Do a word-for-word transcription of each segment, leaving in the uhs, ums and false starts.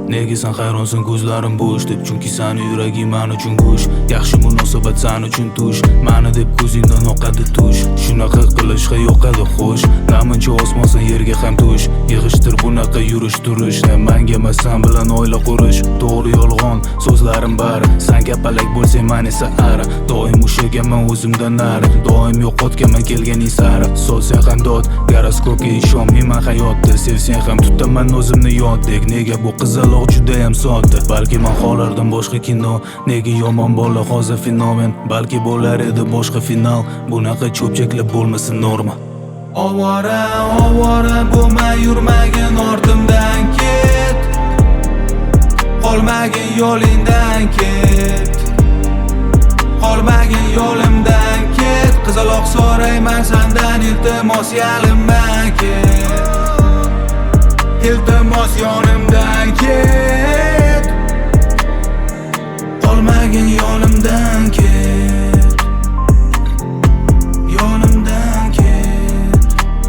Nega sen hayronsan ko'zlarim bo'sh deb, chunki seni yuraging men uchun go'sh. Yaxshi munosabat sen uchun tush, meni deb ko'zingdan oqadi tush. Shunaqa qilishga yoqadi xo'sh, namuncha osmonsan yerga ham tush. Yig'ishtir bunaqa yurish turish, menga emas sen bilan oila qurish. To'g'ri yolg'on so'zlarim bari, sen kapalak bo'lsang men esa ara. Doim ushlaganman o'zimdan nari, doim yo'qotganman kelganing sari. Solsang ham dod, goroskopga ishonmayman hayotda. Sevsang ham tutaman o'zimni yoddek. Nega bu qizaloq juda ham sodda? Balki men xohlardim boshqa kino. Nega yomon bola hozir fenomen? Balki bo'lar edi boshqa final. Bunaqa cho'pchaklab bo'lmasa norma. Ovora, ovora bo'lma, yurmagin ortimdan ket. Qolmagin yo'lingdan ket. Qolmagin yo'limdan ket. Qizaloq so'rayman sendan, iltimos yalinma ket. Iltimos yonimdan ket. Qolmagin yo'limdan ket. Yonimdan ket.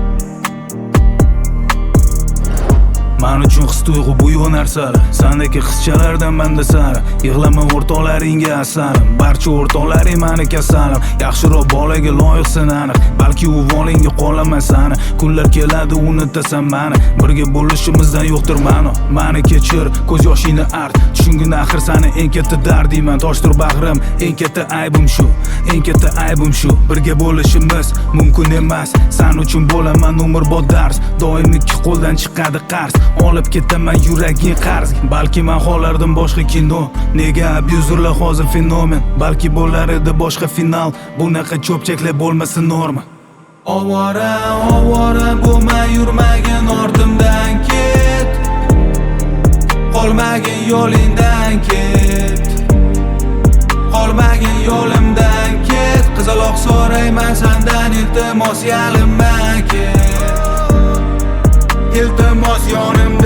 Men uchun his tuyg'u bu yo'q narsalar. Sendagi qizchalardan menda sari. Yig'lama o'rtoqlaringga asarim. Barcha o'rtoqlaring meni kasalim. Yaxshiroq bolaga loyiqsan aniq. Balki u volingga qolaman sani. Kunlar keladi unutasan meni. Birga bo'lishimizdan yo'qdir ma'no. Meni kechir, ko'z yoshingni art. Tushungin axir seni eng katta dardingman. Toshdir bag'rim, eng katta aybim shu. Eng katta aybim shu. Birga bo'lishimiz mumkin emas. Sen uchun bo'laman umrbod dars. Doim ikki qo'ldan chiqadi qarz. Olib ketaman yuraging qarz. Balki men xohlardim boshqa kino. Nega abyuzerlar hozir fenomen? Balki bo'lar edi boshqa final. Bunaqa cho'pchaklab bo'lmasa norma. Ovora, ovora bo'lma, yurmagin ortimdan ket. Qolmagin yo'lingdan ket. Qolmagin yo'limdan ket. Qizaloq so'rayman sendan, iltimos yalinma ket. Iltimos yonimdan